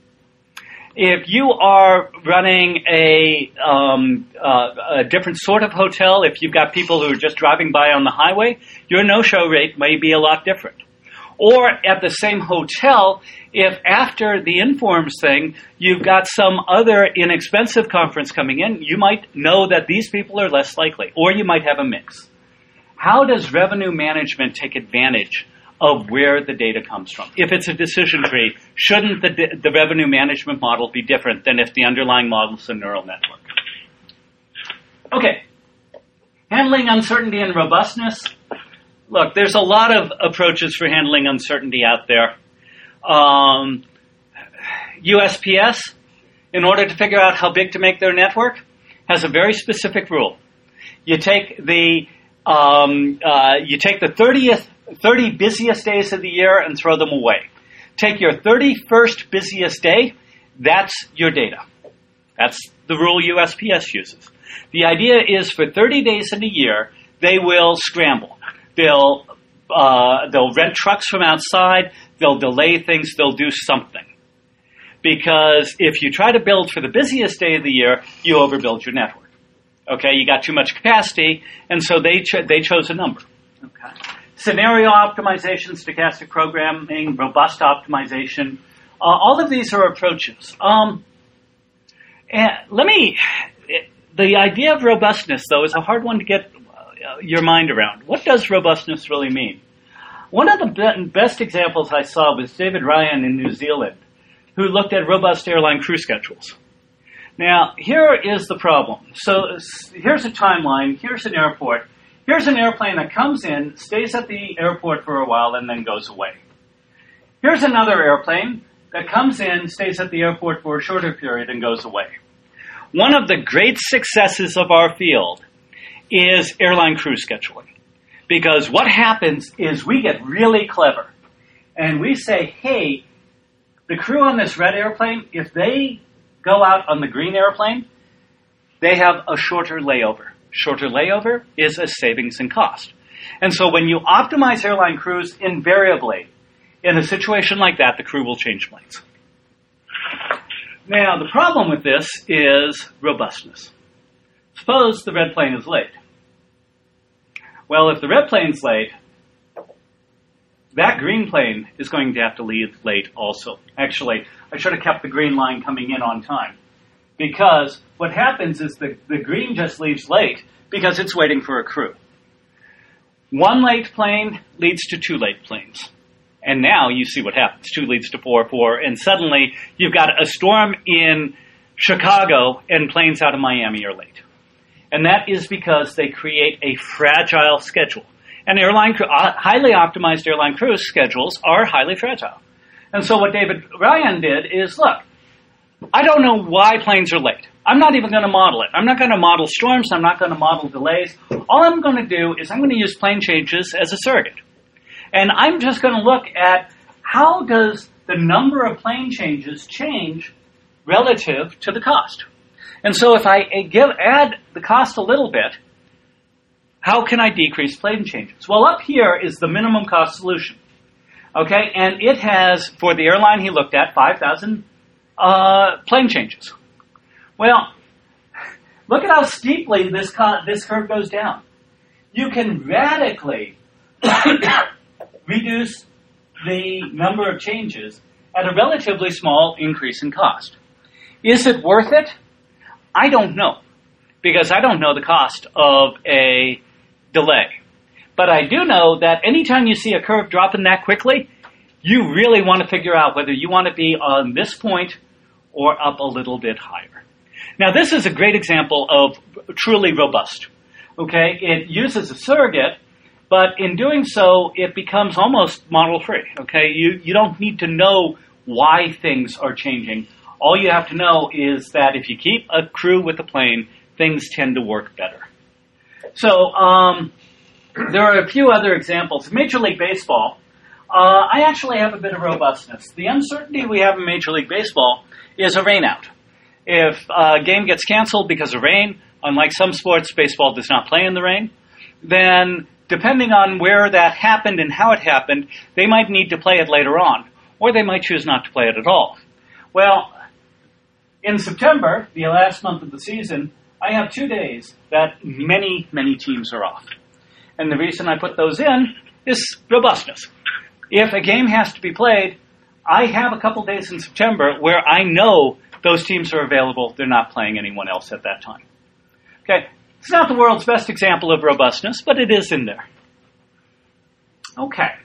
If you are running a, um, uh, a different sort of hotel, if you've got people who are just driving by on the highway, your no-show rate may be a lot different. Or at the same hotel, if after the informs thing, you've got some other inexpensive conference coming in, you might know that these people are less likely, or you might have a mix. How does revenue management take advantage of where the data comes from? If it's a decision tree, shouldn't the, the revenue management model be different than if the underlying model is a neural network? Okay, Handling uncertainty and robustness. Look, there's a lot of approaches for handling uncertainty out there. Um, U S P S, in order to figure out how big to make their network, has a very specific rule. You take the um, uh, you take the thirtieth, thirty busiest days of the year and throw them away. Take your thirty-first busiest day, that's your data. That's the rule U S P S uses. The idea is for thirty days in a year, they will scramble. They'll uh, they'll rent trucks from outside. They'll delay things. They'll do something. Because if you try to build for the busiest day of the year, you overbuild your network. Okay, you got too much capacity, and so they cho- they chose a number. Okay. Scenario optimization, stochastic programming, robust optimization. Uh, all of these are approaches. Um, and let me. The idea of robustness, though, is a hard one to get uh, your mind around. What does robustness really mean? One of the be- best examples I saw was David Ryan in New Zealand, who looked at robust airline crew schedules. Now, here is the problem. So here's a timeline. Here's an airport. Here's an airplane that comes in, stays at the airport for a while, and then goes away. Here's another airplane that comes in, stays at the airport for a shorter period, and goes away. One of the great successes of our field is airline crew scheduling. Because what happens is we get really clever. And we say, hey, the crew on this red airplane, if they go out on the green airplane, they have a shorter layover. Shorter layover is a savings in cost. And so when you optimize airline crews, invariably, in a situation like that, the crew will change planes. Now, the problem with this is robustness. Suppose the red plane is late. Well, if the red plane's late, that green plane is going to have to leave late also. Actually, I should have kept the green line coming in on time. Because what happens is the, the green just leaves late because it's waiting for a crew. One late plane leads to two late planes. And now you see what happens. Two leads to four, four, and suddenly you've got a storm in Chicago and planes out of Miami are late. And that is because they create a fragile schedule. And airline, highly optimized airline crew schedules are highly fragile. And so what David Ryan did is, look, I don't know why planes are late. I'm not even going to model it. I'm not going to model storms. I'm not going to model delays. All I'm going to do is I'm going to use plane changes as a surrogate. And I'm just going to look at how does the number of plane changes change relative to the cost. And so if I give, add the cost a little bit, how can I decrease plane changes? Well, up here is the minimum cost solution. Okay, and it has, for the airline he looked at, five thousand uh, plane changes. Well, look at how steeply this, co- this curve goes down. You can radically reduce the number of changes at a relatively small increase in cost. Is it worth it? I don't know, because I don't know the cost of a delay. But I do know that anytime you see a curve dropping that quickly, you really want to figure out whether you want to be on this point or up a little bit higher. Now, this is a great example of truly robust. Okay, it uses a surrogate, but in doing so, it becomes almost model-free. Okay, you, you don't need to know why things are changing. All you have to know is that if you keep a crew with a plane, things tend to work better. So, um, there are a few other examples. Major League Baseball, uh, I actually have a bit of robustness. The uncertainty we have in Major League Baseball is a rainout. If a game gets canceled because of rain, unlike some sports, baseball does not play in the rain, then depending on where that happened and how it happened, they might need to play it later on, or they might choose not to play it at all. Well, in September, the last month of the season, I have two days that many, many teams are off. And the reason I put those in is robustness. If a game has to be played, I have a couple days in September where I know those teams are available. They're not playing anyone else at that time. Okay, it's not the world's best example of robustness, but it is in there. Okay.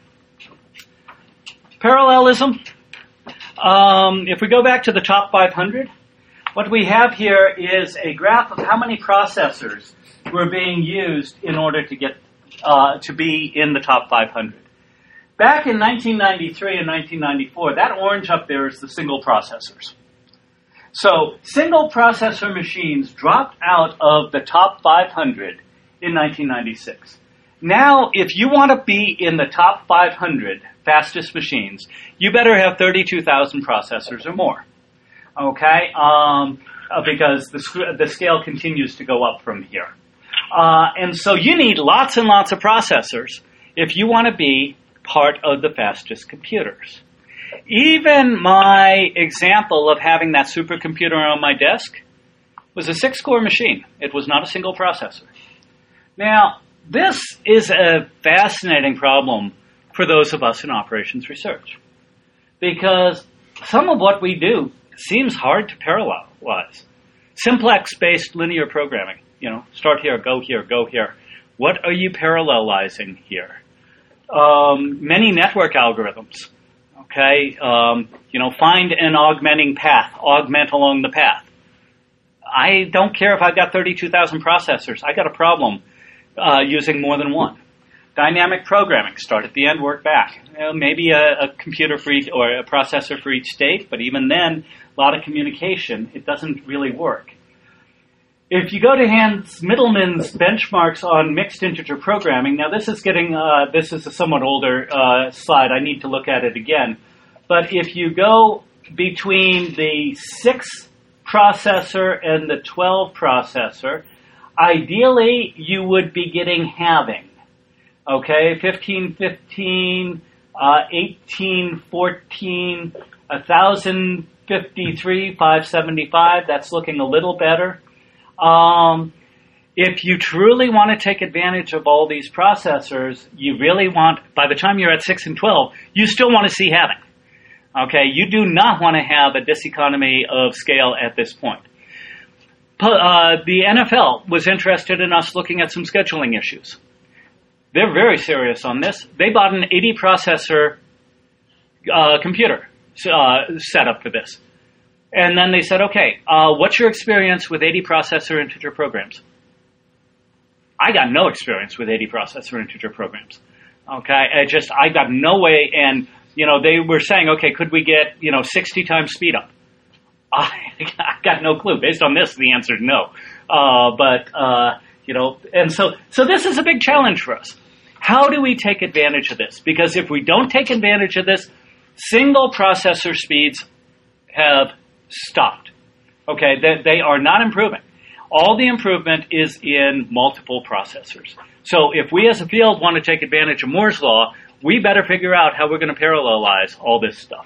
Parallelism. Um, if we go back to the top five hundred, what we have here is a graph of how many processors were being used in order to get uh, to be in the top five hundred. Back in nineteen ninety-three and nineteen ninety-four, that orange up there is the single processors. So single processor machines dropped out of the top five hundred in nineteen ninety-six. Now, if you want to be in the top five hundred fastest machines, you better have thirty-two thousand processors or more. Okay? Um, uh, because the, sc- the scale continues to go up from here. Uh, and so you need lots and lots of processors if you want to be part of the fastest computers. Even my example of having that supercomputer on my desk was a six-core machine. It was not a single processor. Now, this is a fascinating problem for those of us in operations research, because some of what we do seems hard to parallelize. Simplex-based linear programming, you know, start here, go here, go here. What are you parallelizing here? Um, many network algorithms, okay, um, you know, find an augmenting path, augment along the path. I don't care if I've got thirty-two thousand processors. I got a problem uh, using more than one. Dynamic programming, start at the end, work back. You know, maybe a, a computer for each, or a processor for each state, but even then, a lot of communication. It doesn't really work. If you go to Hans Mittelman's benchmarks on mixed integer programming, now this is getting, uh, this is a somewhat older uh, slide. I need to look at it again. But if you go between the six processor and the twelve processor, ideally you would be getting halving. Okay, fifteen fifteen, uh, eighteen fourteen, one thousand fifty-three, five seventy-five, that's looking a little better. Um, if you truly want to take advantage of all these processors, you really want, by the time you're at six and twelve, you still want to see halving. Okay, you do not want to have a diseconomy of scale at this point. Uh, the N F L was interested in us looking at some scheduling issues. They're very serious on this. They bought an eighty processor uh, computer uh, setup for this. And then they said, okay, uh, what's your experience with eighty processor integer programs? I got no experience with eighty processor integer programs. Okay, I just, I got no way. And, you know, they were saying, okay, could we get, you know, sixty times speed up? I, I got no clue. Based on this, the answer is no. Uh, but, uh, you know, and so, so this is a big challenge for us. How do we take advantage of this? Because if we don't take advantage of this, single processor speeds have stopped. Okay, they, they are not improving. All the improvement is in multiple processors. So if we as a field want to take advantage of Moore's Law, we better figure out how we're going to parallelize all this stuff.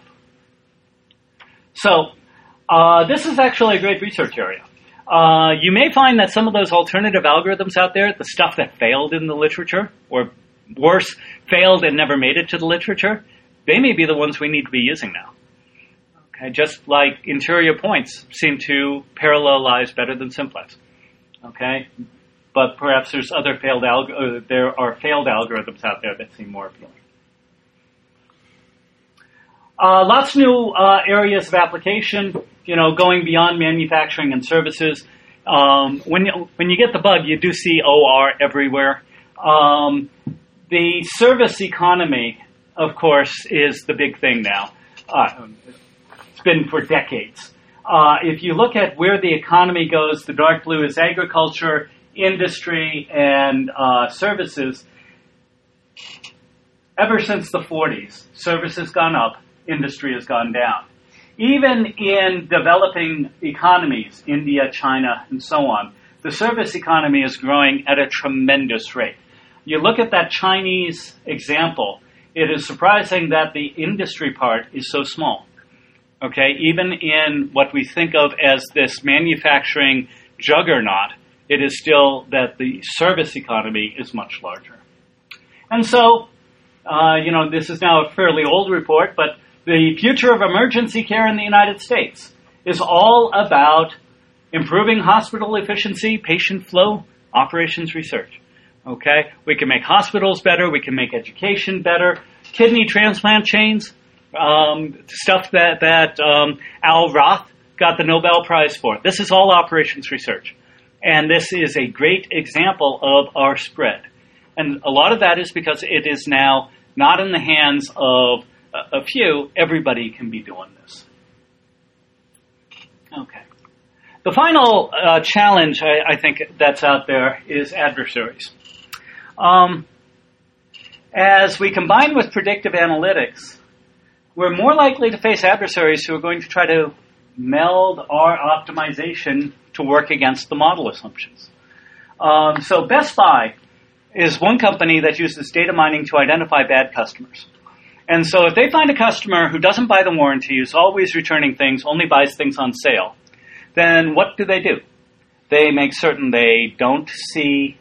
So uh, this is actually a great research area. Uh, you may find that some of those alternative algorithms out there, the stuff that failed in the literature, or worse, failed and never made it to the literature, they may be the ones we need to be using now. Okay, just like interior points seem to parallelize better than simplex. Okay, but perhaps there's other failed alg- uh, there are failed algorithms out there that seem more appealing. Uh, lots of new uh, areas of application. You know, going beyond manufacturing and services. Um, when you when you get the bug, you do see O R everywhere. Um, the service economy, of course, is the big thing now. Uh, It's been for decades. Uh, if you look at where the economy goes, the dark blue is agriculture, industry, and uh, services. Ever since the forties, service has gone up, industry has gone down. Even in developing economies, India, China, and so on, the service economy is growing at a tremendous rate. You look at that Chinese example, it is surprising that the industry part is so small. Okay, even in what we think of as this manufacturing juggernaut, it is still that the service economy is much larger. And so, uh, you know, this is now a fairly old report, but the future of emergency care in the United States is all about improving hospital efficiency, patient flow, operations research. Okay, we can make hospitals better, we can make education better, kidney transplant chains, Um, stuff that, that um, Al Roth got the Nobel Prize for. This is all operations research. And this is a great example of our spread. And a lot of that is because it is now not in the hands of a few. Everybody can be doing this. Okay. The final uh, challenge I, I think that's out there is adversaries. Um, as we combine with predictive analytics, we're more likely to face adversaries who are going to try to meld our optimization to work against the model assumptions. Um, so Best Buy is one company that uses data mining to identify bad customers. And so if they find a customer who doesn't buy the warranty, is always returning things, only buys things on sale, then what do they do? They make certain they don't see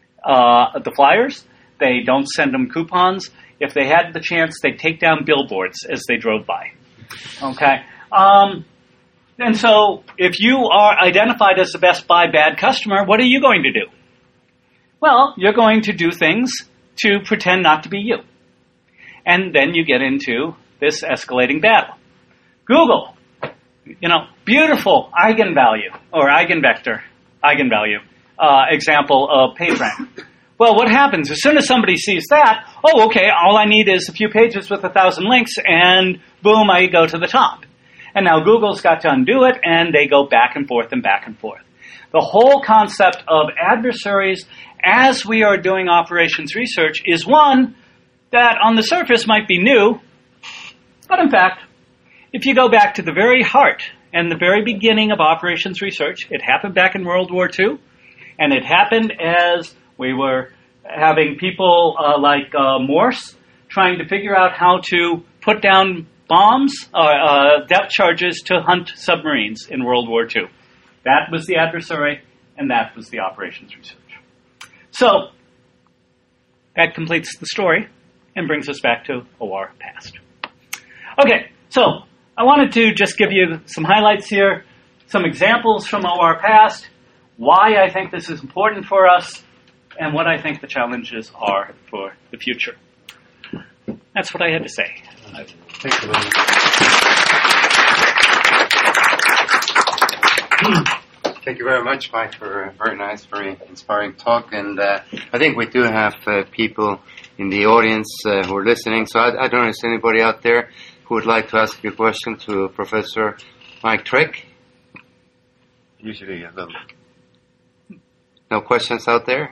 uh, the flyers. They don't send them coupons. If they had the chance, they take down billboards as they drove by. Okay? Um, and so if you are identified as the Best Buy bad customer, what are you going to do? Well, you're going to do things to pretend not to be you. And then you get into this escalating battle. Google, you know, beautiful eigenvalue or eigenvector, eigenvalue uh, example of PageRank. Well, what happens? As soon as somebody sees that, oh, okay, all I need is a few pages with a thousand links, and boom, I go to the top. And now Google's got to undo it, and they go back and forth and back and forth. The whole concept of adversaries as we are doing operations research is one that on the surface might be new, but in fact, if you go back to the very heart and the very beginning of operations research, it happened back in World War Two, and it happened as we were having people uh, like uh, Morse trying to figure out how to put down bombs, uh, uh, depth charges to hunt submarines in World War Two. That was the adversary, and that was the operations research. So that completes the story and brings us back to O R past. Okay, so I wanted to just give you some highlights here, some examples from O R past, why I think this is important for us, and what I think the challenges are for the future. That's what I had to say. Thank you very much. Thank you very much, Mike, for a very nice, very inspiring talk. And uh, I think we do have uh, people in the audience uh, who are listening. So I, I don't know if there's anybody out there who would like to ask a question to Professor Mike Trek. Usually a little. No questions out there?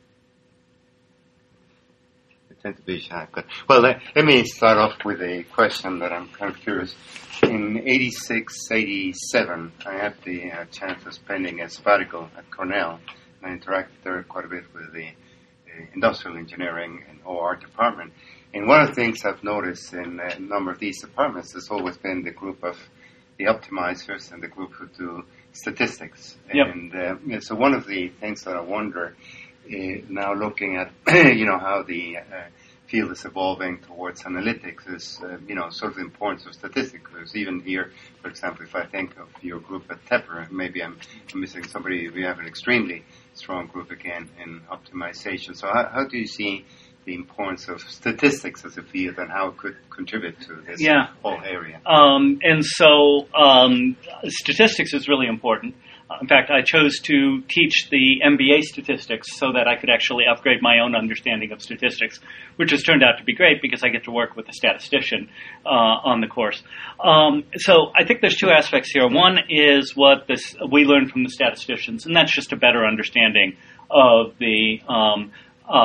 Tend to be shy. But, well, let, let me start off with a question that I'm kind of curious. In eighty-six, eighty-seven, I had the uh, chance of spending a sabbatical at Cornell, and I interacted there quite a bit with the uh, industrial engineering and O R department. And one of the things I've noticed in a number of these departments has always been the group of the optimizers and the group who do statistics. Yep. And uh, so one of the things that I wonder Uh, now looking at, you know, how the uh, field is evolving towards analytics is, uh, you know, sort of the importance of statistics. Because even here, for example, if I think of your group at Tepper, maybe I'm, I'm missing somebody. We have an extremely strong group again in optimization. So how, how do you see the importance of statistics as a field and how it could contribute to this yeah. whole area? Um, and so um, statistics is really important. In fact, I chose to teach the M B A statistics so that I could actually upgrade my own understanding of statistics, which has turned out to be great because I get to work with a statistician uh, on the course. Um, so I think there's two aspects here. One is what this, we learn from the statisticians, and that's just a better understanding of the um,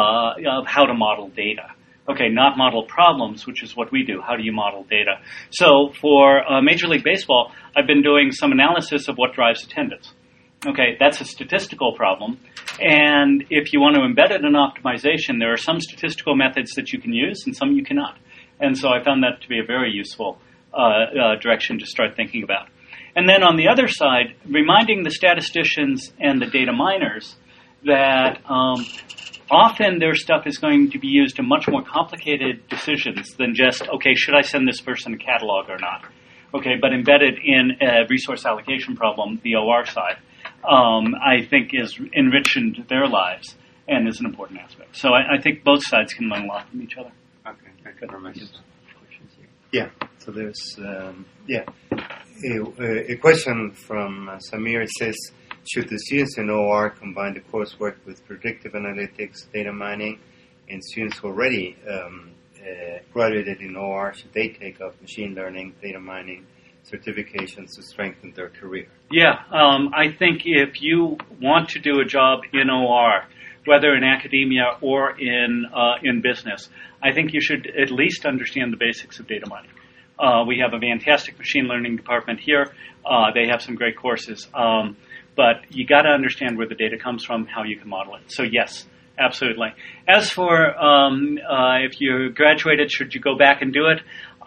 uh, of how to model data. Okay, not model problems, which is what we do. How do you model data? So for uh, Major League Baseball, I've been doing some analysis of what drives attendance. Okay, that's a statistical problem. And if you want to embed it in optimization, there are some statistical methods that you can use and some you cannot. And so I found that to be a very useful uh, uh, direction to start thinking about. And then on the other side, reminding the statisticians and the data miners that um, often their stuff is going to be used in much more complicated decisions than just, okay, should I send this person a catalog or not? Okay, but embedded in a resource allocation problem, the O R side, um, I think is enriching their lives and is an important aspect. So I, I think both sides can learn a lot from each other. Okay, thank you very much. Questions here. Yeah. So there's, um, yeah, a, a question from uh, Samir says, should the students in O R combine the coursework with predictive analytics, data mining, and students who already um, uh, graduated in O R, should they take up machine learning, data mining, certifications to strengthen their career? Yeah, um, I think if you want to do a job in O R, whether in academia or in uh, in business, I think you should at least understand the basics of data mining. Uh, we have a fantastic machine learning department here. Uh, they have some great courses. Um, but you got to understand where the data comes from, how you can model it. So yes, absolutely. As for um, uh, if you graduated, should you go back and do it?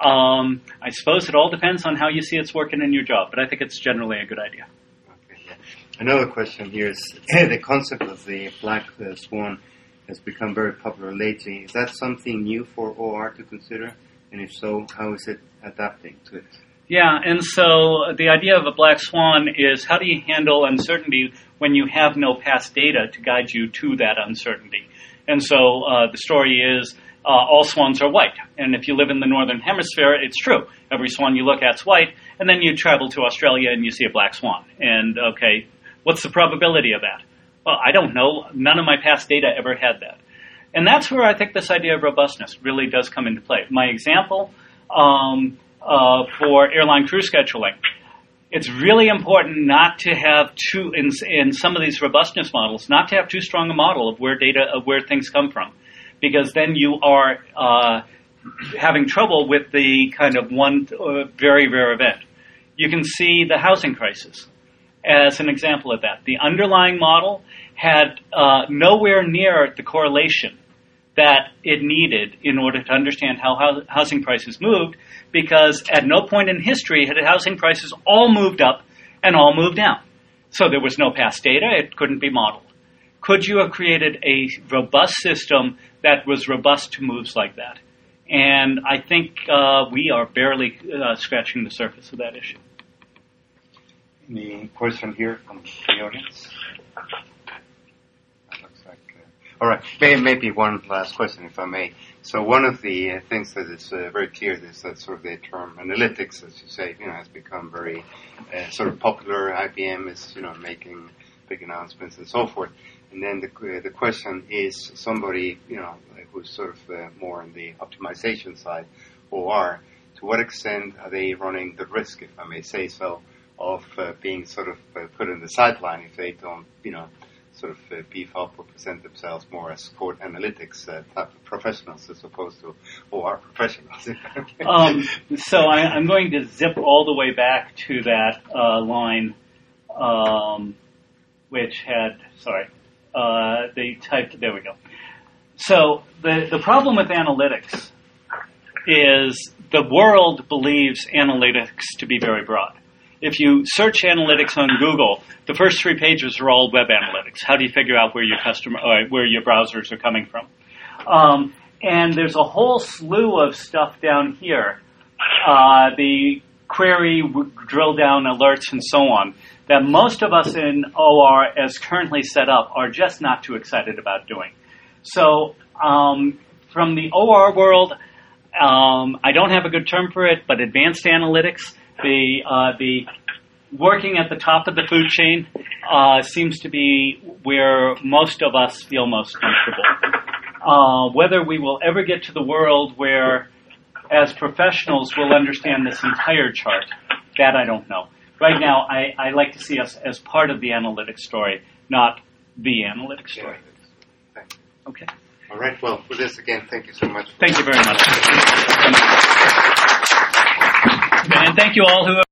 Um, I suppose it all depends on how you see it's working in your job, but I think it's generally a good idea. Okay, yeah. Another question here is the concept of the black uh, swan has become very popular lately. Is that something new for O R to consider? And if so, how is it adapting to it? Yeah, and so the idea of a black swan is how do you handle uncertainty when you have no past data to guide you to that uncertainty? And so uh, the story is uh, all swans are white. And if you live in the northern hemisphere, it's true. Every swan you look at is white. And then you travel to Australia and you see a black swan. And, okay, what's the probability of that? Well, I don't know. None of my past data ever had that. And that's where I think this idea of robustness really does come into play. My example... Um, Uh, for airline crew scheduling, it's really important not to have too, in, in some of these robustness models, not to have too strong a model of where data, of where things come from, because then you are uh, having trouble with the kind of one uh, very rare event. You can see the housing crisis as an example of that. The underlying model had uh, nowhere near the correlation that it needed in order to understand how housing prices moved, because at no point in history had housing prices all moved up and all moved down. So there was no past data. It couldn't be modeled. Could you have created a robust system that was robust to moves like that? And I think uh, we are barely uh, scratching the surface of that issue. Any question here from the audience? All right, maybe one last question, if I may. So one of the uh, things that is uh, very clear is that sort of the term analytics, as you say, you know, has become very uh, sort of popular. I B M is, you know, making big announcements and so forth. And then the uh, the question is, somebody, you know, who's sort of uh, more on the optimization side, O R, to what extent are they running the risk, if I may say so, of uh, being sort of uh, put on the sideline if they don't, you know, sort of uh, beef up or present themselves more as quote analytics uh, type of professionals as opposed to O R professionals. um, so I, I'm going to zip all the way back to that uh, line, um, which had sorry, uh, they typed. There we go. So the the problem with analytics is the world believes analytics to be very broad. If you search analytics on Google, the first three pages are all web analytics. How do you figure out where your customer, uh, where your browsers are coming from? Um, and there's a whole slew of stuff down here, uh, the query, drill down alerts, and so on, that most of us in O R, as currently set up, are just not too excited about doing. So um, from the O R world, um, I don't have a good term for it, but advanced analytics. The uh, the working at the top of the food chain uh, seems to be where most of us feel most comfortable. Uh, whether we will ever get to the world where, as professionals, we'll understand this entire chart, that I don't know. Right now, I, I like to see us as part of the analytics story, not the analytics story. Okay. All right. Well, for this again, thank you so much. Thank you very much. And thank you all who have